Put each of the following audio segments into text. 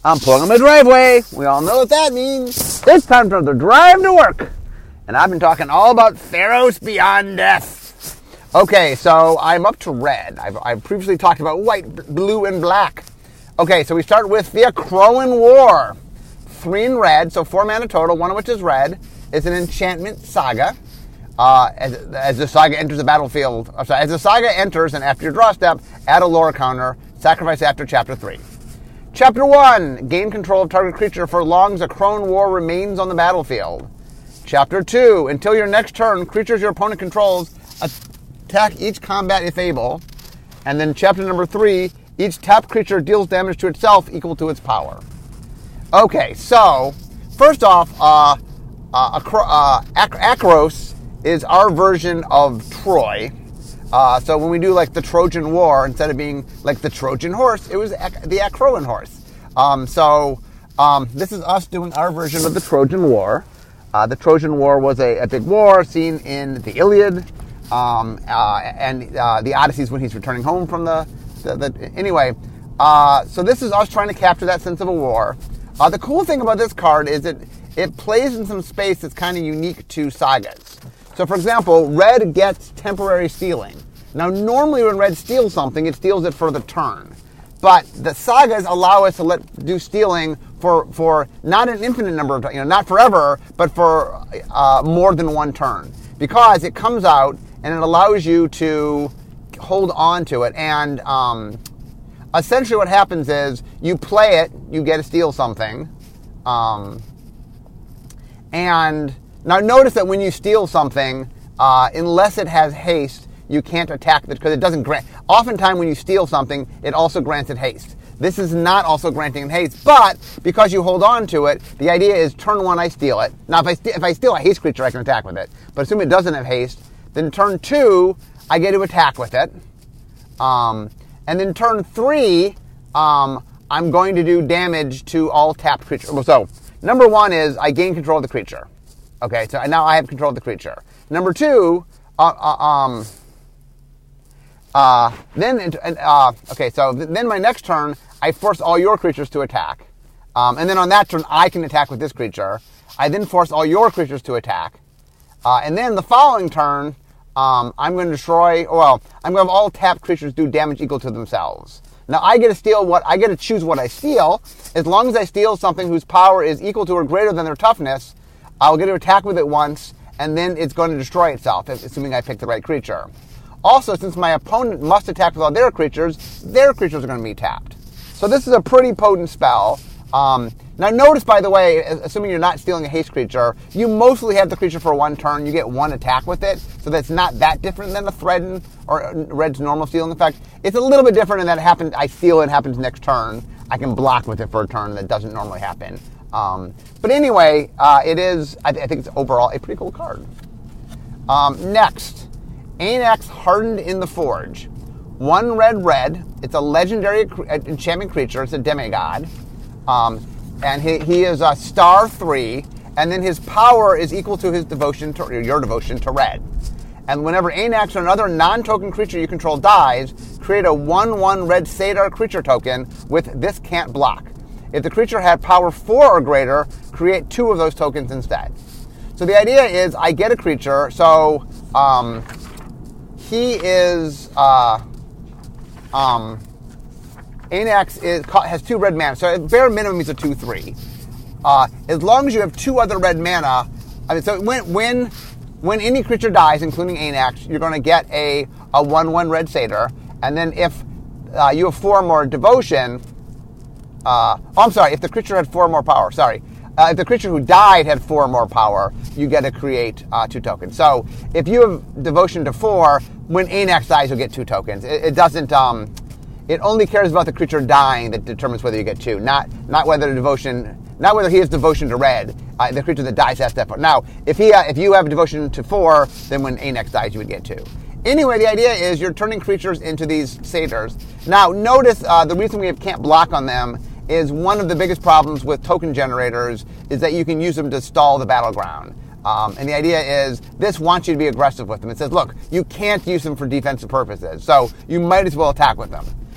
I'm pulling on my driveway. We all know what that means. It's time for the drive to work. And I've been talking all about Theros Beyond Death. Okay, so I'm up to red. I've previously talked about white, blue, and black. Okay, so we start with the Akroan War. 3 in red, so 4 mana total, 1 of which is red. It's an enchantment saga. As the saga enters the battlefield, as the saga enters and after your draw step, add a lore counter, sacrifice after Chapter 3. Chapter 1, gain control of target creature for as long as Akroan War remains on the battlefield. Chapter 2, until your next turn, creatures your opponent controls attack each combat if able. And then chapter number 3, each tapped creature deals damage to itself equal to its power. Okay, so, first off, Akros is our version of Troy. So when we do like the Trojan War, instead of being like the Trojan horse, it was the Akroan horse. This is us doing our version of the Trojan War. The Trojan War was a big war seen in the Iliad and the Odysseys when he's returning home from anyway. So this is us trying to capture that sense of a war. The cool thing about this card is it plays in some space that's kind of unique to sagas. So, for example, red gets temporary stealing. Now, normally when red steals something, it steals it for the turn. But the sagas allow us to do stealing for not an infinite number of times, not forever, but for more than one turn. Because it comes out and it allows you to hold on to it. And essentially what happens is you play it, you get to steal something. And now notice that when you steal something, unless it has haste, you can't attack it because it doesn't grant. Oftentimes when you steal something, it also grants it haste. This is not also granting it haste, but because you hold on to it, the idea is turn 1 I steal it. Now if I steal a haste creature, I can attack with it. But assume it doesn't have haste, then turn 2, I get to attack with it. And then turn 3, I'm going to do damage to all tapped creatures. So number 1 is I gain control of the creature. Okay, so now I have control of the creature. Number 2, then my next turn, I force all your creatures to attack. And then on that turn, I can attack with this creature. I then force all your creatures to attack. And then the following turn, I'm going to have all tapped creatures do damage equal to themselves. Now I get to choose what I steal. As long as I steal something whose power is equal to or greater than their toughness, I'll get to attack with it once, and then it's going to destroy itself, assuming I pick the right creature. Also, since my opponent must attack with all their creatures are going to be tapped. So this is a pretty potent spell. Now notice, by the way, assuming you're not stealing a haste creature, you mostly have the creature for 1 turn. You get 1 attack with it, so that's not that different than the Thread or Red's normal stealing effect. It's a little bit different in that I steal and it happens next turn. I can block with it for a turn that doesn't normally happen. But anyway, it is, I think it's overall a pretty cool card. Next, Anax Hardened in the Forge. 1 red. It's a legendary enchantment creature. It's a demigod. And he is a star 3, and then his power is equal to his devotion to your devotion to red. And whenever Anax or another non-token creature you control dies, create a 1/1 red Satyr creature token with this can't block. If the creature had power 4 or greater, create 2 of those tokens instead. So the idea is I get a creature, so he is Anax has 2 red mana, so at bare minimum he's a 2/3. As long as you have 2 other red mana, so when any creature dies, including Anax, you're going to get a 1/1 red Satyr, and then if you have 4 more devotion, if the creature had 4 more power, if the creature who died had 4 more power, you get to create 2 tokens. So if you have devotion to 4, when Anax dies, you'll get 2 tokens. It doesn't. It only cares about the creature dying that determines whether you get 2, not whether he has devotion to red. The creature that dies has that. Now, if you have devotion to 4, then when Anax dies, you would get 2. Anyway, the idea is you're turning creatures into these satyrs. Now, notice the reason we can't block on them is one of the biggest problems with token generators is that you can use them to stall the battleground. And the idea is this wants you to be aggressive with them. It says, look, you can't use them for defensive purposes, so you might as well attack with them.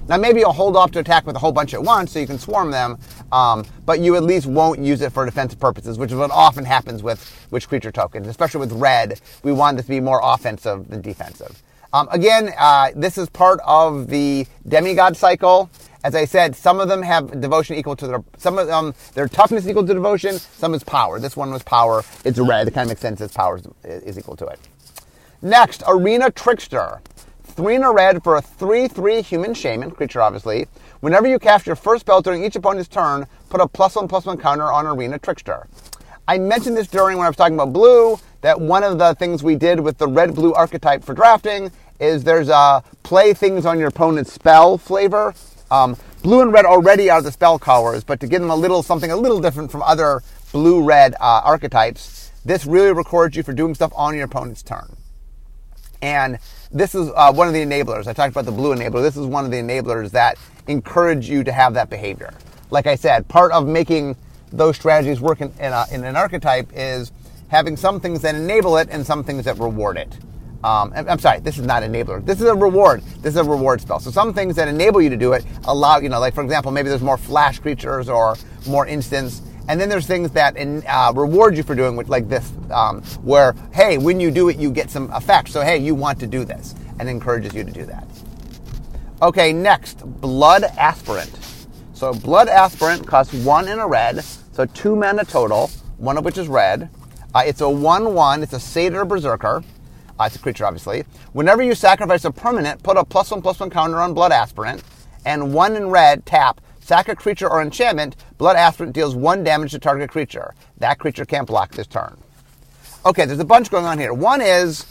Now, maybe you'll hold off to attack with a whole bunch at once so you can swarm them, but you at least won't use it for defensive purposes, which is what often happens with Witch Creature tokens. Especially with red, we want this to be more offensive than defensive. Again, this is part of the demigod cycle. As I said, some of them have devotion equal to their toughness equal to devotion, some is power. This one was power. It's red. It kind of makes sense its power is equal to it. Next, Arena Trickster. 3 in a red for a 3/3 human shaman, creature obviously. Whenever you cast your first spell during each opponent's turn, put a +1/+1 counter on Arena Trickster. I mentioned this during when I was talking about blue, that one of the things we did with the red-blue archetype for drafting is there's a play things on your opponent's spell flavor. Blue and red already are the spell colors, but to give them something a little different from other blue-red archetypes, this really records you for doing stuff on your opponent's turn. And this is one of the enablers. I talked about the blue enabler. This is one of the enablers that encourage you to have that behavior. Like I said, part of making those strategies work in an archetype is having some things that enable it and some things that reward it. I'm sorry, this is not enabler. This is a reward. This is a reward spell. So some things that enable you to do it allow, like for example, maybe there's more flash creatures or more instants. And then there's things that reward you for doing it, like this, where, hey, when you do it, you get some effect. So, hey, you want to do this, and encourages you to do that. Okay, next, Blood Aspirant. So Blood Aspirant costs 1 in a red, so 2 mana total, one of which is red. It's a 1/1. It's a Satyr Berserker. It's a creature, obviously. Whenever you sacrifice a permanent, put a +1/+1 counter on Blood Aspirant, and 1 in red, tap. Sack a creature or enchantment, Blood Aspirant deals 1 damage to target creature. That creature can't block this turn. Okay, there's a bunch going on here. One is,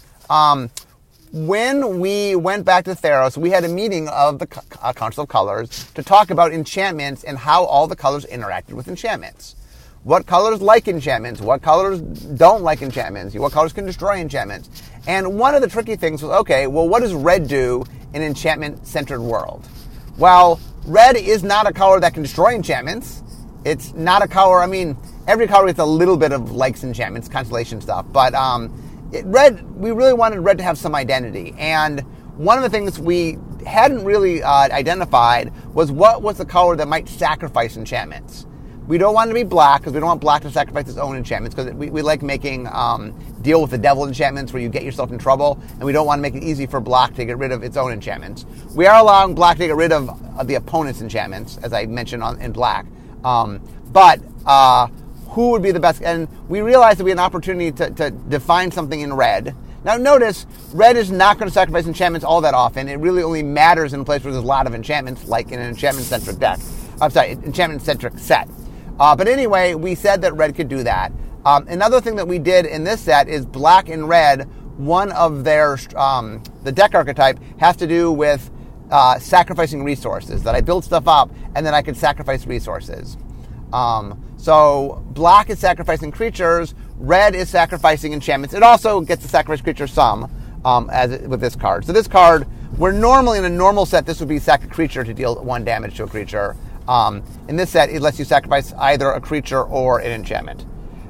when we went back to Theros, we had a meeting of the Council of Colors to talk about enchantments and how all the colors interacted with enchantments. What colors like enchantments? What colors don't like enchantments? What colors can destroy enchantments? And one of the tricky things was, okay, well, what does red do in an enchantment-centered world? Well, red is not a color that can destroy enchantments. It's not a color, every color gets a little bit of likes enchantments, constellation stuff. But we really wanted red to have some identity. And one of the things we hadn't really identified was what was the color that might sacrifice enchantments. We don't want it to be black, because we don't want black to sacrifice its own enchantments, because we like making deal with the devil enchantments where you get yourself in trouble, and we don't want to make it easy for black to get rid of its own enchantments. We are allowing black to get rid of the opponent's enchantments, as I mentioned in black. But who would be the best? And we realized that we had an opportunity to define something in red. Now notice, red is not going to sacrifice enchantments all that often. It really only matters in a place where there's a lot of enchantments, like in an enchantment-centric deck. Enchantment-centric set. But anyway, we said that red could do that. Another thing that we did in this set is black and red. One of their, the deck archetype has to do with sacrificing resources, that I build stuff up and then I can sacrifice resources. So black is sacrificing creatures, red is sacrificing enchantments. It also gets to sacrifice creatures some, with this card. So this card, where normally in a normal set this would be sack a creature to deal 1 damage to a creature. In this set, it lets you sacrifice either a creature or an enchantment.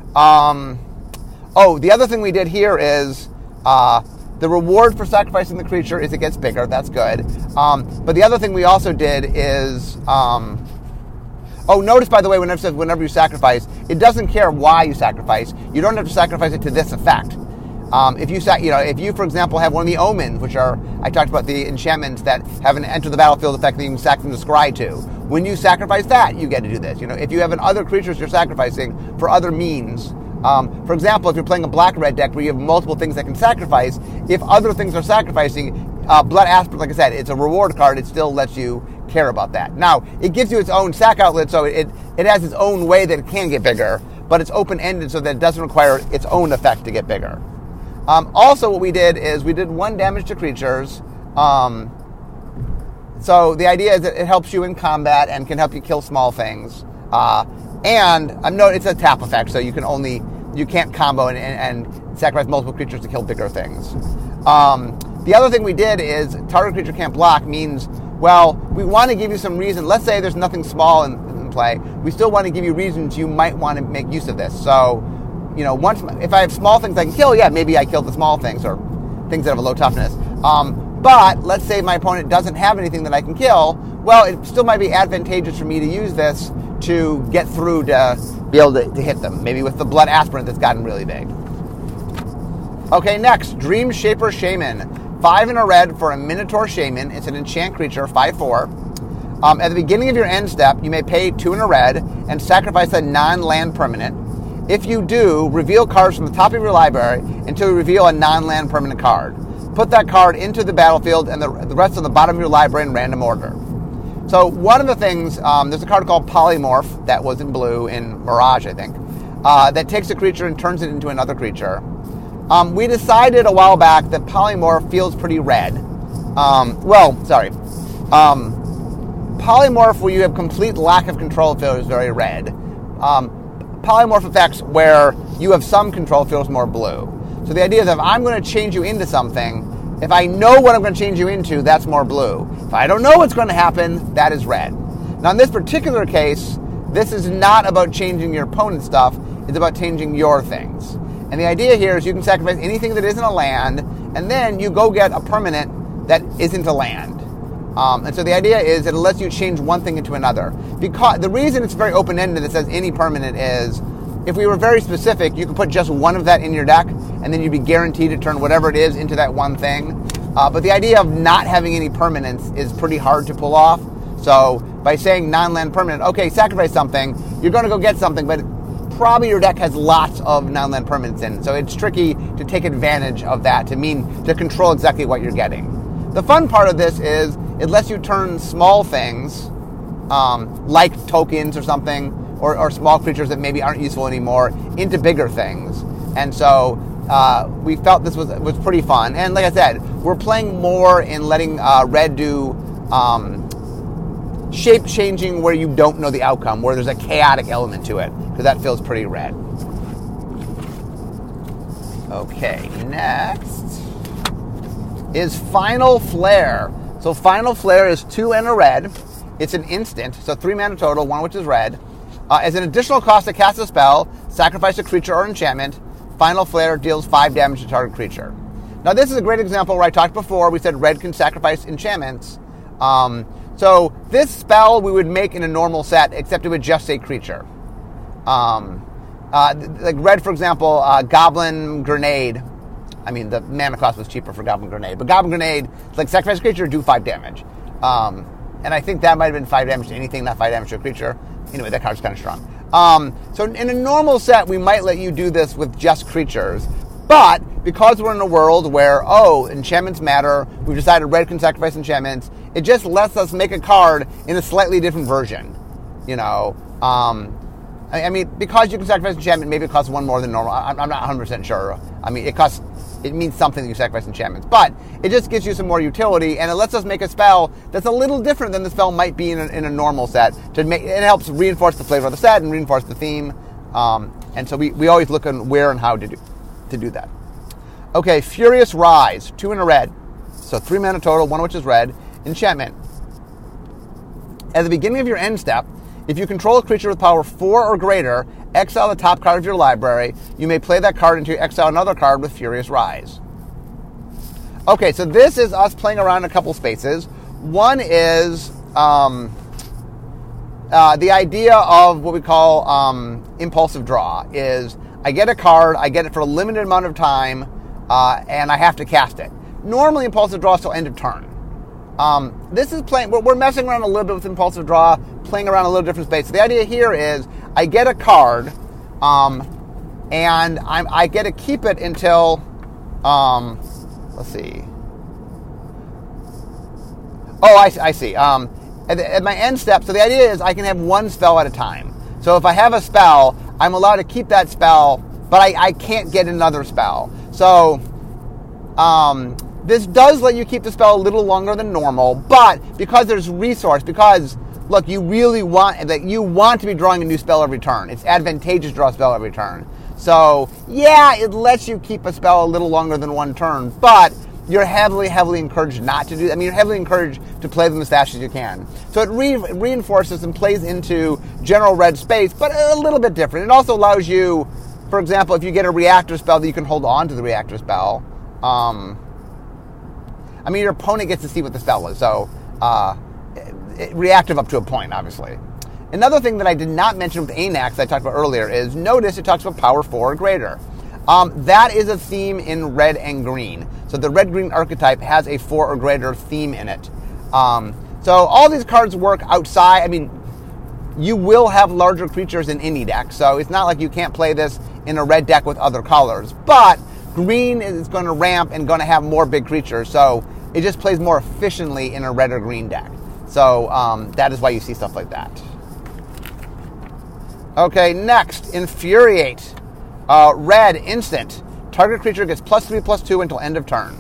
The other thing we did here is the reward for sacrificing the creature is it gets bigger. That's good. But the other thing we also did is... notice, by the way, whenever it says whenever you sacrifice, it doesn't care why you sacrifice. You don't have to sacrifice it to this effect. If you, for example, have one of the omens, which are, I talked about the enchantments that have an enter the battlefield effect that you can sack them to scry to. When you sacrifice that, you get to do this. If you have other creatures you're sacrificing for other means, for example, if you're playing a black-red deck where you have multiple things that can sacrifice, if other things are sacrificing, Blood Aspirant, like I said, it's a reward card. It still lets you care about that. Now, it gives you its own sack outlet, so it has its own way that it can get bigger, but it's open-ended so that it doesn't require its own effect to get bigger. Also, what we did is we did 1 damage to creatures. So the idea is that it helps you in combat and can help you kill small things. And it's a tap effect, so you can't combo and sacrifice multiple creatures to kill bigger things. The other thing we did is target creature can't block means, well, we want to give you some reason. Let's say there's nothing small in play. We still want to give you reasons you might want to make use of this. So, if I have small things I can kill, yeah, maybe I kill the small things or things that have a low toughness. but let's say my opponent doesn't have anything that I can kill. Well, it still might be advantageous for me to use this to get through to be able to hit them, maybe with the Blood Aspirant that's gotten really big. Okay, next, Dream Shaper Shaman. 5 in a red for a Minotaur Shaman. It's an enchant creature, 5/4. At the beginning of your end step, you may pay 2 in a red and sacrifice a non-land permanent. If you do, reveal cards from the top of your library until you reveal a non-land permanent card. Put that card into the battlefield and the rest on the bottom of your library in random order. So one of the things, there's a card called Polymorph that was in blue in Mirage, I think, that takes a creature and turns it into another creature. We decided a while back that Polymorph feels pretty red. Polymorph, where you have complete lack of control, feels very red. Polymorph effects where you have some control feels more blue. So the idea is if I'm going to change you into something, if I know what I'm going to change you into, that's more blue. If I don't know what's going to happen, that is red. Now in this particular case, this is not about changing your opponent's stuff, it's about changing your things. And the idea here is you can sacrifice anything that isn't a land, and then you go get a permanent that isn't a land. And so the idea is it lets you change one thing into another. Because the reason it's very open-ended that says any permanent is, if we were very specific, you could put just one of that in your deck, and then you'd be guaranteed to turn whatever it is into that one thing. But the idea of not having any permanents is pretty hard to pull off. So by saying non-land permanent, okay, sacrifice something, you're going to go get something, but probably your deck has lots of non-land permanents in. So it's tricky to take advantage of that to control exactly what you're getting. The fun part of this is it lets you turn small things, like tokens or something, or small creatures that maybe aren't useful anymore, into bigger things. And so we felt this was pretty fun. And like I said, we're playing more in letting red do shape changing where you don't know the outcome, where there's a chaotic element to it, because that feels pretty red. Okay, next is Final Flare. So Final Flare is 2 and a red. It's an instant, so 3 mana total, 1 which is red. As an additional cost to cast a spell, sacrifice a creature or enchantment. Final Flare deals 5 damage to target creature. Now this is a great example where I talked before, we said red can sacrifice enchantments. So this spell we would make in a normal set, except it would just say creature. Like red, for example, Goblin Grenade. I mean, the mana cost was cheaper for Goblin Grenade. But Goblin Grenade, like sacrifice a creature, do 5 damage. And I think that might have been 5 damage to anything, not 5 damage to a creature. Anyway, that card's kind of strong. So in a normal set, we might let you do this with just creatures. But because we're in a world where, enchantments matter, we've decided red can sacrifice enchantments, it just lets us make a card in a slightly different version. You know, I mean, because you can sacrifice enchantment, maybe it costs 1 more than normal. I'm not 100% sure. I mean, it means something that you sacrifice enchantments. But it just gives you some more utility, and it lets us make a spell that's a little different than the spell might be in a normal set. It helps reinforce the flavor of the set and reinforce the theme. And so we always look at where and how to do that. Okay, Furious Rise, 2 and a red. So 3 mana total, 1 which is red. Enchantment. At the beginning of your end step, if you control a creature with power 4 or greater, exile the top card of your library. You may play that card until you exile another card with Furious Rise. Okay, so this is us playing around a couple spaces. One is the idea of what we call impulsive draw. Is I get a card, I get it for a limited amount of time, and I have to cast it. Normally, impulsive draw is till end of turn. This is playing. We're messing around a little bit with impulsive draw, playing around a little different space. So the idea here is I get a card, and I get to keep it until. Let's see. Oh, I see. At my end step, so the idea is I can have 1 spell at a time. So if I have a spell, I'm allowed to keep that spell, but I can't get another spell. So this does let you keep the spell a little longer than normal, but because there's resource, because, look, you really want to be drawing a new spell every turn. It's advantageous to draw a spell every turn. So, yeah, it lets you keep a spell a little longer than 1 turn, but you're heavily, heavily encouraged not to do that. I mean, you're heavily encouraged to play them as fast as you can. So it reinforces and plays into general red space, but a little bit different. It also allows you, for example, if you get a reactor spell, that you can hold on to the reactor spell. I mean, your opponent gets to see what the spell is, so reactive up to a point, obviously. Another thing that I did not mention with Anax that I talked about earlier is notice it talks about power 4 or greater. That is a theme in red and green. So the red-green archetype has a 4 or greater theme in it. So all these cards work outside. I mean, you will have larger creatures in any deck, so it's not like you can't play this in a red deck with other colors. But green is going to ramp and going to have more big creatures, so it just plays more efficiently in a red or green deck. So that is why you see stuff like that. Okay, next, Infuriate. Red, instant. Target creature gets +3/+2 until end of turn.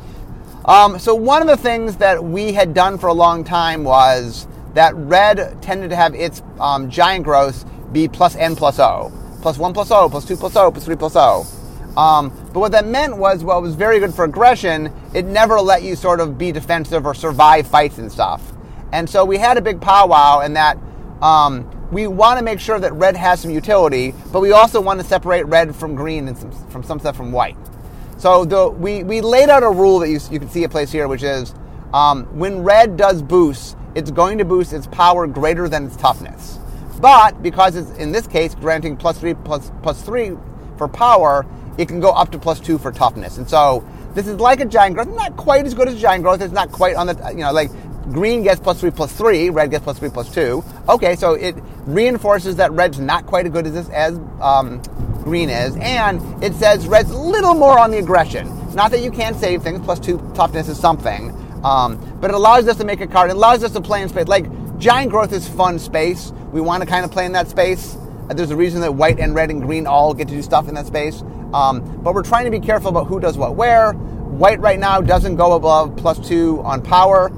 So one of the things that we had done for a long time was that red tended to have its giant growth be +N+O. +1+O, +2+O, +3+O. But what that meant was, well, it was very good for aggression. It never let you sort of be defensive or survive fights and stuff. And so we had a big powwow in that we want to make sure that red has some utility, but we also want to separate red from green and from some stuff from white. So we laid out a rule that you can see a place here, which is when red does boost, it's going to boost its power greater than its toughness. But because it's, in this case, granting +3 for power, it can go up to +2 for toughness. And so this is like a giant growth. Not quite as good as giant growth. It's not quite on the, like green gets +3/+3, red gets +3/+2. Okay, so it reinforces that red's not quite as good as green is, and it says red's a little more on the aggression. Not that you can't save things, +2 toughness is something, but it allows us to make a card. It allows us to play in space. Like, giant growth is fun space. We want to kind of play in that space. There's a reason that white and red and green all get to do stuff in that space. But we're trying to be careful about who does what where. White right now doesn't go above +2 on power.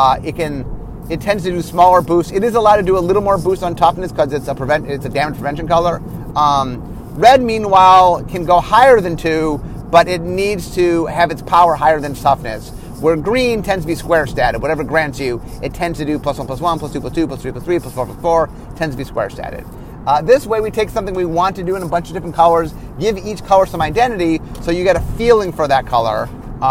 It tends to do smaller boosts. It is allowed to do a little more boost on toughness because it's a damage prevention color. Red, meanwhile, can go higher than 2, but it needs to have its power higher than toughness. Where green tends to be square statted. Whatever grants you, it tends to do +1/+1, +2/+2, +3/+3, +4/+4, tends to be square statted. This way we take something we want to do in a bunch of different colors, give each color some identity, so you get a feeling for that color.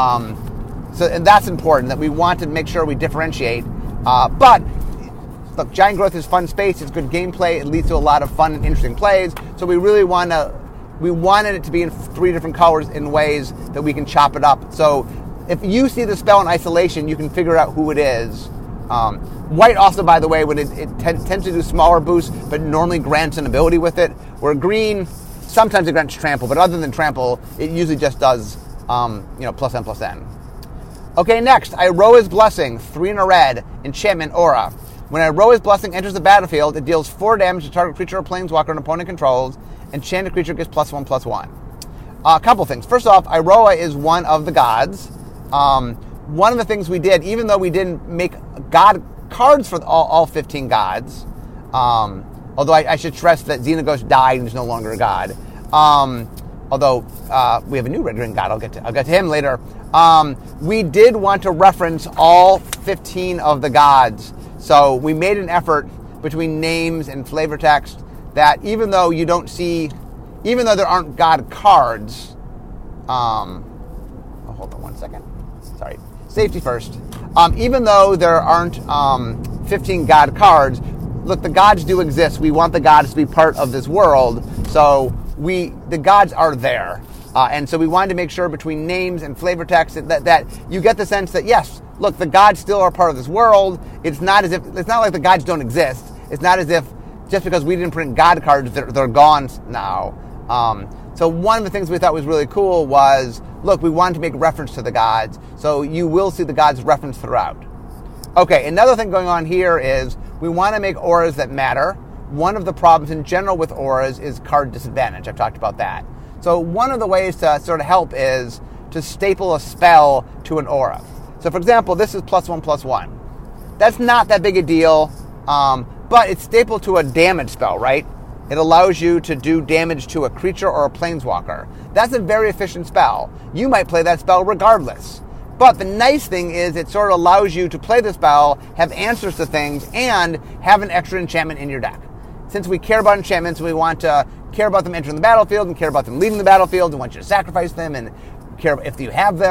And that's important, that we want to make sure we differentiate. But, look, giant growth is fun space, it's good gameplay, it leads to a lot of fun and interesting plays, so we really wanted it to be in 3 different colors in ways that we can chop it up. So if you see the spell in isolation, you can figure out who it is. White also, by the way, when it tends to do smaller boosts, but normally grants an ability with it, where green, sometimes it grants trample, but other than trample, it usually just does +N+N. Okay, next, Iroha's Blessing, 3 in a red, enchantment aura. When Iroha's Blessing enters the battlefield, it deals 4 damage to target creature or planeswalker an opponent controls. Enchanted creature gets +1/+1. A couple things. First off, Iroha is one of the gods. One of the things we did, even though we didn't make god cards for all 15 gods, although I should stress that Xenagos died and is no longer a god. Although we have a new red-green god, I'll get to him later. We did want to reference all 15 of the gods, so we made an effort between names and flavor text that even though there aren't god cards, hold on one second. Sorry, safety first. Even though there aren't 15 god cards, look, the gods do exist. We want the gods to be part of this world, so the gods are there. And so we wanted to make sure between names and flavor text that you get the sense that, yes, look, the gods still are part of this world. It's not like the gods don't exist. It's not as if just because we didn't print god cards, they're gone now. So one of the things we thought was really cool was, look, we wanted to make reference to the gods, so you will see the gods referenced throughout. Okay, another thing going on here is we want to make auras that matter. One of the problems in general with auras is card disadvantage. I've talked about that. So one of the ways to sort of help is to staple a spell to an aura. So for example, this is +1/+1. That's not that big a deal, but it's stapled to a damage spell, right? It allows you to do damage to a creature or a planeswalker. That's a very efficient spell. You might play that spell regardless. But the nice thing is it sort of allows you to play the spell, have answers to things, and have an extra enchantment in your deck. Since we care about enchantments, we want to care about them entering the battlefield and care about them leaving the battlefield and want you to sacrifice them and care if you have them.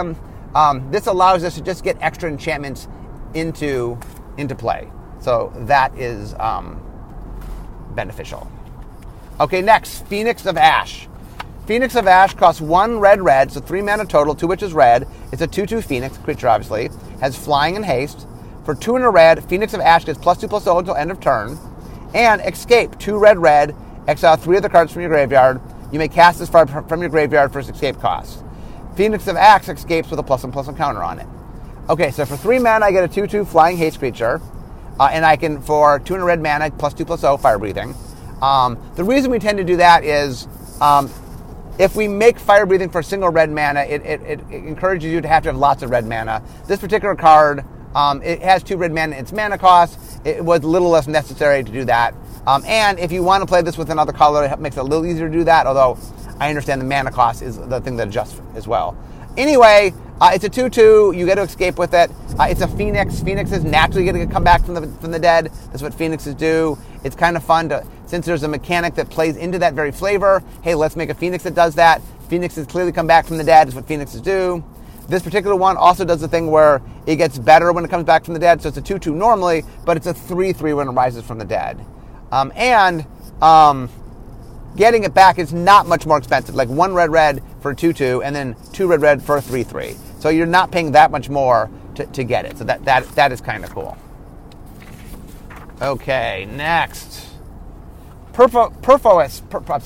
this allows us to just get extra enchantments into play. So that is beneficial. Okay, next, Phoenix of Ash. Phoenix of Ash costs 1 red, so 3 mana total, 2 which is red. It's a 2/2 Phoenix creature, obviously. Has flying and haste. For 2 and a red, Phoenix of Ash gets +2/+0 until end of turn. And escape, 2 red, exile 3 of the cards from your graveyard. You may cast this from your graveyard for its escape cost. Phoenix of Ash escapes with a +1/+1 counter on it. Okay, so for 3 mana, I get a 2/2 flying haste creature. And I can, for 2 and a red mana, +2/+0 fire breathing. The reason we tend to do that is if we make fire breathing for a single red mana, it encourages you to have lots of red mana. This particular card, it has 2 red mana in its mana cost. It was a little less necessary to do that. And if you want to play this with another color, it makes it a little easier to do that, although I understand the mana cost is the thing that adjusts as well. Anyway, it's a 2/2. You get to escape with it. It's a Phoenix. Phoenix is naturally going to come back from the dead. That's what Phoenixes do. It's kind of fun to, since there's a mechanic that plays into that very flavor. Hey, let's make a Phoenix that does that. Phoenixes clearly come back from the dead. Is what Phoenixes do. This particular one also does the thing where it gets better when it comes back from the dead. So it's a 2/2 normally, but it's a 3/3 when it rises from the dead. Getting it back is not much more expensive. Like 1 red for a 2/2, and then 2 red for a 3/3. So you're not paying that much more to get it. So that is kind of cool. Okay, next. Purphoros,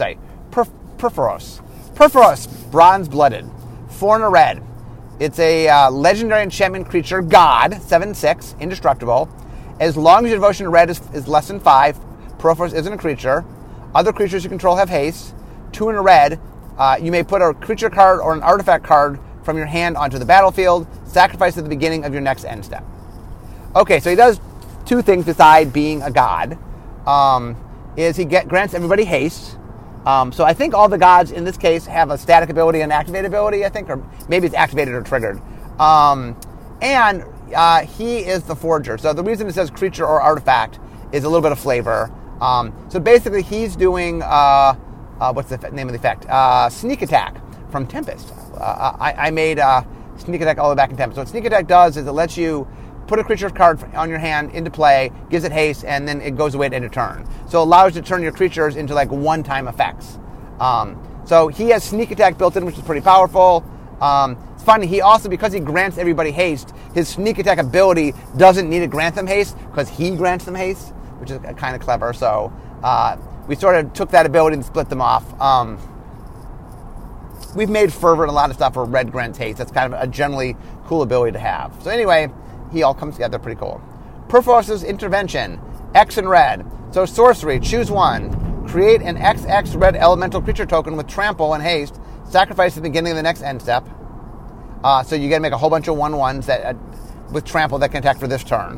bronze-blooded, 4 and a red. It's a legendary enchantment creature, God, 7/6, indestructible. As long as your devotion to red is less than 5, Purphoros isn't a creature. Other creatures you control have haste. 2 and a red. You may put a creature card or an artifact card from your hand onto the battlefield. Sacrifice at the beginning of your next end step. Okay, so he does 2 things besides being a god. Is he grants everybody haste. So I think all the gods in this case have a static ability and activate ability, I think, or maybe it's activated or triggered. And he is the forger. So the reason it says creature or artifact is a little bit of flavor. So basically he's doing, what's the name of the effect? Sneak Attack from Tempest. I made Sneak Attack all the way back in Tempest. So what Sneak Attack does is it lets you put a creature card on your hand into play, gives it haste, and then it goes away at end of turn. So it allows you to turn your creatures into like one-time effects. So he has Sneak Attack built in, which is pretty powerful. It's funny, he also, because he grants everybody haste, his Sneak Attack ability doesn't need to grant them haste because he grants them haste, which is kind of clever. So we sort of took that ability and split them off. We've made Fervor and a lot of stuff where red grants haste. That's kind of a generally cool ability to have. So anyway, he all comes together pretty cool. Purphoros' Intervention, X and red. So sorcery, choose 1. Create an XX red elemental creature token with trample and haste. Sacrifice at the beginning of the next end step. So you got to make a whole bunch of 1/1s that with trample that can attack for this turn.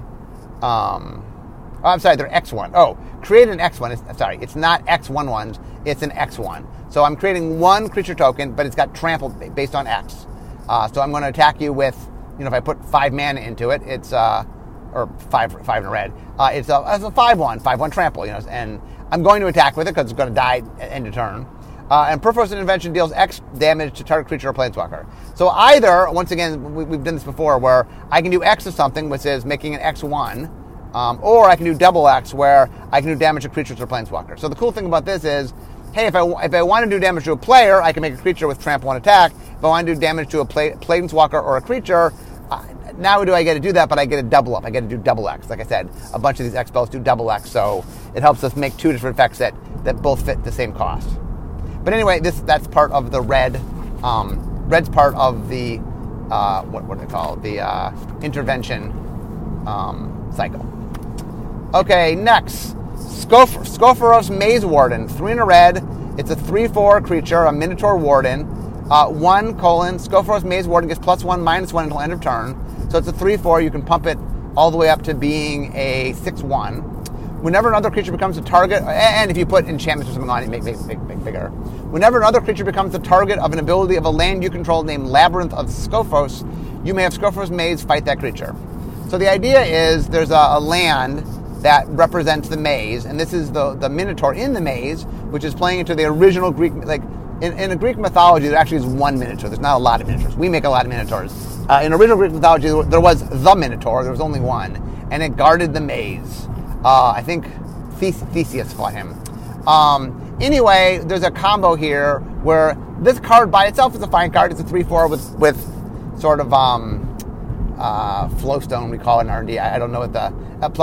I'm sorry, they're X1. Oh, create an X1. It's not X11s. It's an X1. So I'm creating 1 creature token, but it's got trample based on X. So I'm going to attack you with, if I put 5 mana into it, it's or 5 in red. It's a 5/1 trample. And I'm going to attack with it because it's going to die at end of turn. And Purphoros' Intervention deals X damage to target creature or planeswalker. So either, once again, we've done this before, where I can do X of something, which is making an X1. Or I can do double X, where I can do damage to creatures or planeswalkers. So the cool thing about this is, hey, if I want to do damage to a player, I can make a creature with trample and attack. If I want to do damage to a planeswalker or a creature, now do I get to do that, but I get a double up. I get to do double X. Like I said, a bunch of these X spells do double X, so it helps us make 2 different effects that both fit the same cost. But anyway, that's part of the red. Red's part of the, what do they call it? The intervention cycle. Okay, next. Skophoros Maze Warden, 3 and a red. It's a 3/4 creature, a Minotaur Warden. 1: Skophoros Maze Warden gets +1/-1 until end of turn. So it's a 3/4. You can pump it all the way up to being a 6/1. Whenever another creature becomes a target, and if you put enchantments or something on it, make bigger. Whenever another creature becomes the target of an ability of a land you control named Labyrinth of Skophos, you may have Skophoros Maze fight that creature. So the idea is there's a land that represents the maze, and this is the Minotaur in the maze, which is playing into the original Greek, in a Greek mythology, there actually is one Minotaur. There's not a lot of Minotaurs. We make a lot of Minotaurs. In original Greek mythology, there was the Minotaur. There was only one, and it guarded the maze. I think Theseus fought him. Anyway, there's a combo here where this card by itself is a fine card. It's a 3/4 with sort of flowstone, we call it in R&D. I don't know what the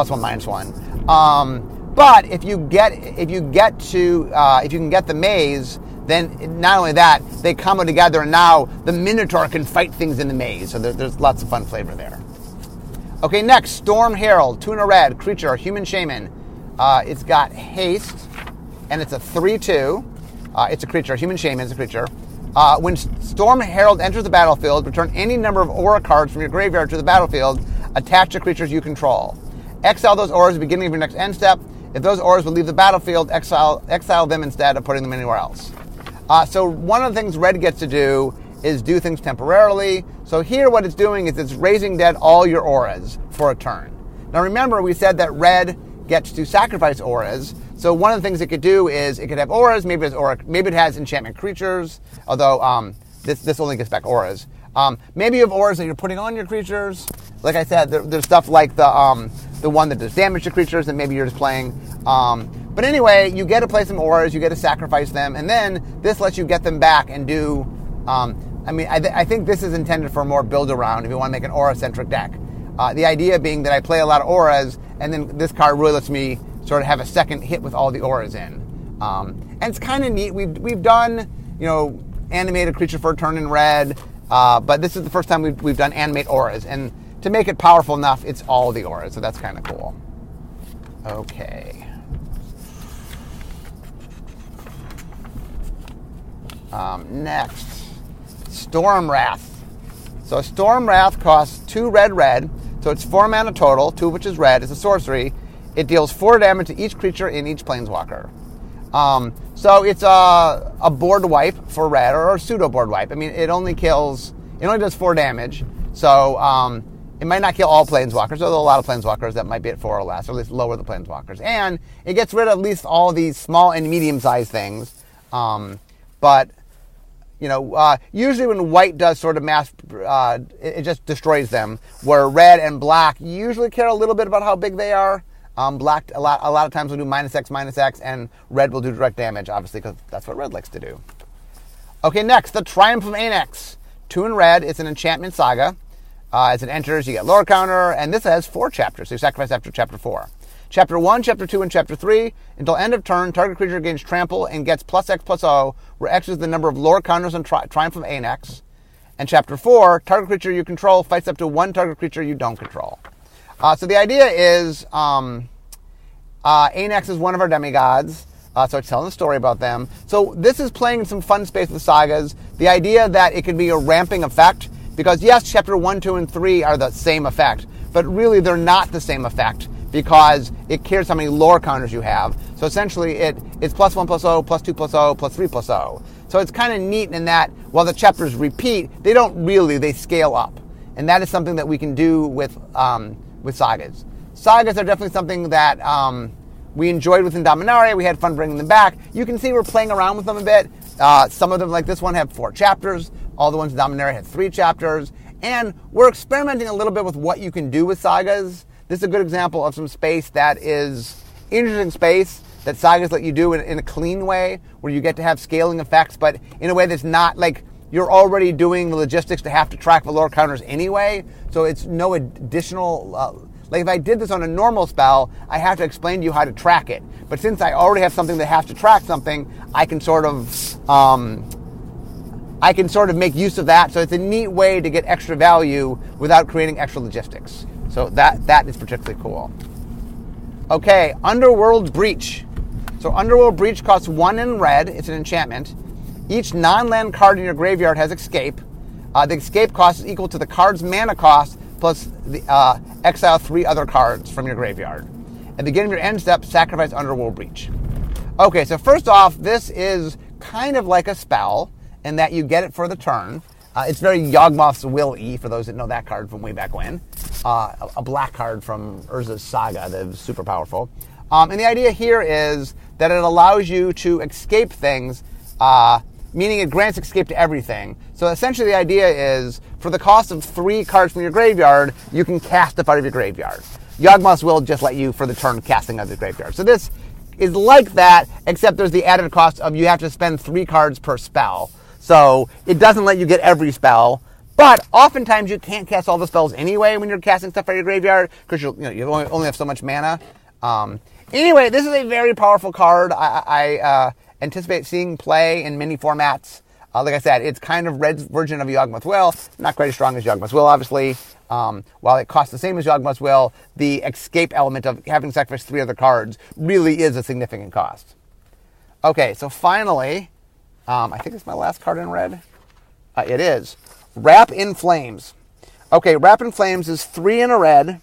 +1/-1. But if you can get the maze, then not only that, they combo together, and now the Minotaur can fight things in the maze. So there's lots of fun flavor there. Okay, next, Storm Herald, 2 and a red, creature, human shaman. It's got haste, and it's a 3/2. It's a creature, human shaman is a creature. When Storm Herald enters the battlefield, return any number of aura cards from your graveyard to the battlefield attached to creatures you control. Exile those auras at the beginning of your next end step. If those auras will leave the battlefield, exile them instead of putting them anywhere else. So one of the things red gets to do is do things temporarily. So here what it's doing is it's raising dead all your auras for a turn. Now remember, we said that red gets to sacrifice auras. So one of the things it could do is it could have auras. Maybe it has enchantment creatures. Although this only gets back auras. Maybe you have auras that you're putting on your creatures. Like I said, there's stuff like the one that does damage to creatures that maybe you're just playing. But anyway, you get to play some auras. You get to sacrifice them, and then this lets you get them back and do. I think this is intended for a more build around if you want to make an aura-centric deck. The idea being that I play a lot of auras, and then this card really lets me sort of have a second hit with all the auras in. And it's kind of neat. We've done, animated creature for a turn in red, but this is the first time we've done animate auras. And to make it powerful enough, it's all the auras, so that's kind of cool. Okay. Next, Storm Wrath. So Storm Wrath costs 2 red, so it's 4 mana total, 2 of which is red. It's a sorcery. It deals 4 damage to each creature in each planeswalker. So it's a board wipe for red, or a pseudo board wipe. I mean, it only does 4 damage, so it might not kill all planeswalkers, although a lot of planeswalkers that might be at 4 or less, or at least lower the planeswalkers. And it gets rid of at least all these small and medium-sized things. But usually when white does sort of mass, it just destroys them. Where red and black usually care a little bit about how big they are. Black a lot of times will do -X, and red will do direct damage, obviously, because that's what red likes to do. Okay, next, the Triumph of Anax. 2 in red. It's an enchantment saga. As it enters, you get lore counter, and this has 4 chapters, so you sacrifice after chapter 4. Chapter 1, Chapter 2, and Chapter 3, until end of turn, target creature gains trample and gets +X/+0, where X is the number of lore counters on Triumph of Anax. And Chapter 4, target creature you control fights up to 1 target creature you don't control. So the idea is Anax is one of our demigods, so it's telling a story about them. So this is playing some fun space with sagas. The idea that it could be a ramping effect, because yes, Chapter 1, 2, and 3 are the same effect, but really they're not the same effect, because it cares how many lore counters you have. So essentially it's +1/+0, +2/+0, +3/+0. So it's kind of neat in that while the chapters repeat, they scale up. And that is something that we can do with sagas. Sagas are definitely something that we enjoyed within Dominaria. We had fun bringing them back. You can see we're playing around with them a bit. Some of them, like this one, have 4 chapters. All the ones in Dominaria had 3 chapters. And we're experimenting a little bit with what you can do with sagas. This is a good example of some space that is interesting space that sagas let you do in a clean way, where you get to have scaling effects, but in a way that's not like you're already doing the logistics to have to track the lore counters anyway. So it's no additional... like if I did this on a normal spell, I have to explain to you how to track it. But since I already have something that has to track something, I can sort of make use of that. So it's a neat way to get extra value without creating extra logistics. So that is particularly cool. Okay, Underworld Breach. So Underworld Breach costs 1 in red. It's an enchantment. Each non-land card in your graveyard has escape. The escape cost is equal to the card's mana cost plus the exile 3 other cards from your graveyard. At the beginning of your end step, sacrifice Underworld Breach. Okay, so first off, this is kind of like a spell in that you get it for the turn. It's very Yawgmoth's Will-y, for those that know that card from way back when. A black card from Urza's Saga that is super powerful. And the idea here is that it allows you to escape things meaning it grants escape to everything. So essentially the idea is, for the cost of 3 cards from your graveyard, you can cast stuff out of your graveyard. Yawgmoth's Will just let you, for the turn, casting out of the graveyard. So this is like that, except there's the added cost of you have to spend 3 cards per spell. So it doesn't let you get every spell, but oftentimes you can't cast all the spells anyway when you're casting stuff out of your graveyard, because you only have so much mana. Anyway, this is a very powerful card. I anticipate seeing play in many formats. Like I said, it's kind of Red's version of Yawgmoth's Will. Not quite as strong as Yawgmoth's Will, obviously. While it costs the same as Yawgmoth's Will, the escape element of having to sacrifice 3 other cards really is a significant cost. Okay, so finally, I think it's my last card in red. It is. Wrap in Flames. Okay, Wrap in Flames is 3 in a red.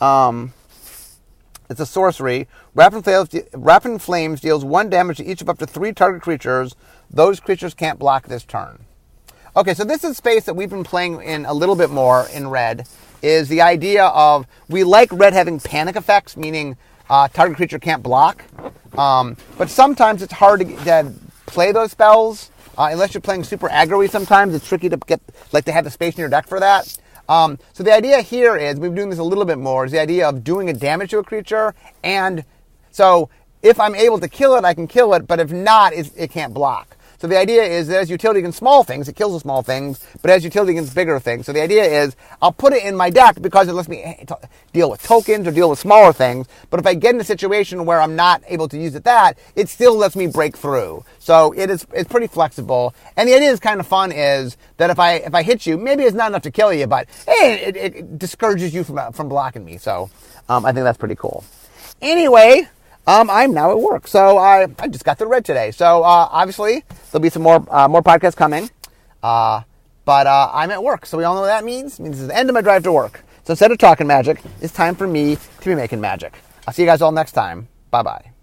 It's a sorcery. Wrap in Flames deals 1 damage to each of up to 3 target creatures. Those creatures can't block this turn. Okay, so this is space that we've been playing in a little bit more in red, is the idea of, we like red having panic effects, meaning target creature can't block. But sometimes it's hard to play those spells. Unless you're playing super aggro-y sometimes, it's tricky to to have the space in your deck for that. So the idea here is, we've been doing this a little bit more, is the idea of doing a damage to a creature, and so if I'm able to kill it, I can kill it, but if not, it can't block. So the idea is that as utility against small things, it kills the small things, but as utility against bigger things. So the idea is, I'll put it in my deck because it lets me deal with tokens or deal with smaller things, but if I get in a situation where I'm not able to use it still lets me break through. So it's pretty flexible. And the idea is kind of fun, is that if I hit you, maybe it's not enough to kill you, but hey, it discourages you from blocking me. So I think that's pretty cool. Anyway, I'm now at work, so I just got through red today. So obviously there'll be some more podcasts coming, but I'm at work, so we all know what that means. It means it's the end of my drive to work. So instead of talking magic, it's time for me to be making magic. I'll see you guys all next time. Bye bye.